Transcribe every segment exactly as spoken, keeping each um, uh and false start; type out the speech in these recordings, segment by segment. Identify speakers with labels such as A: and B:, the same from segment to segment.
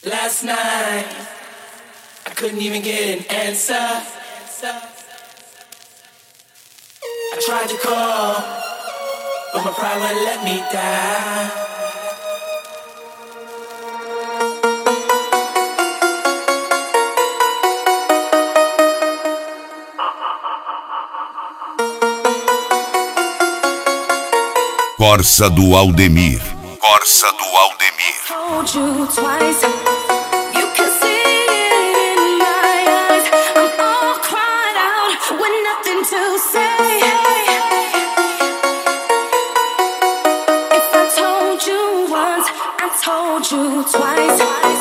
A: Last night, I couldn't even get an answer. I tried to call, but my pride wouldn't let me down.
B: Corsa do Aldemir. Corsa do Aldemir.
C: Told you twice. You can see it in my eyes. I'm all cried out with nothing to say. If I told you once, I told you twice.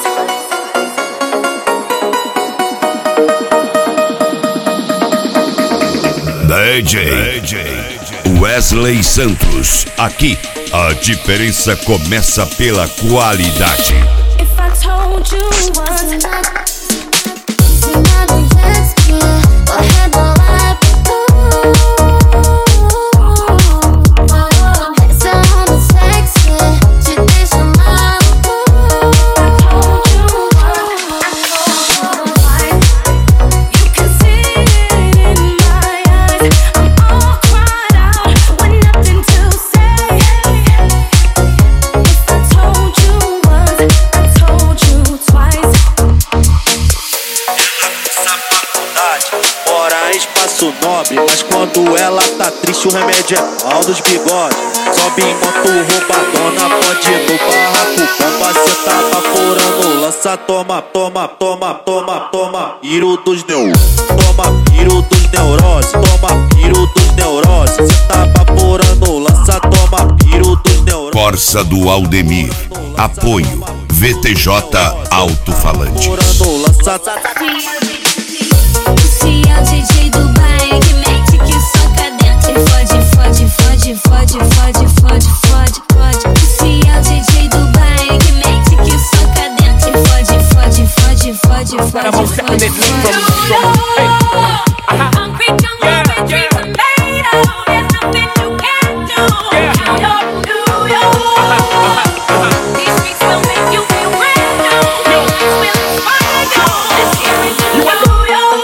B: D J, D J Wesley Santos. Aqui, a diferença começa pela qualidade.
C: If I told you once,
D: nobre, mas quando ela tá triste o remédio é mal dos bigodes. Sobe em moto roubadona, pode ir no barraco. Bomba cê tá baforando, lança, toma, toma, toma, toma, toma. Piro dos neu, toma, piro dos neurose, toma, piro dos neurose. Cê tá baforando, lança, toma, piro dos neurose.
B: Corsa do Aldemir. Apoio V T J Alto-Falantes.
C: se é o D J do baile que mete que soca dentro e fode, fode, fode, fode, fode, fode, fode, fode. Se é o D J do baile que mete que soca dentro e fode, fode, fode, fode, fode, fode, fode. Hungry, hungry, dream tomato. There's nothing you can't do. Count up New York. These streets will make you feel brand new. Your lights will inspire you. Let's hear it in New York.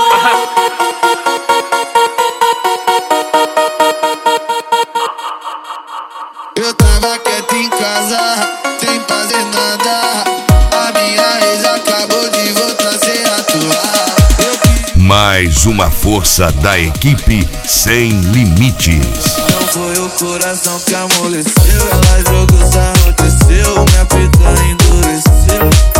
E: Eu tava quieto em casa, sem fazer nada. A minha ex acabou de voltar a se atuar.
B: Mais uma força da equipe sem limites.
E: Não foi o coração que amoleceu, ela jogou sarro, desceu, minha pica endureceu.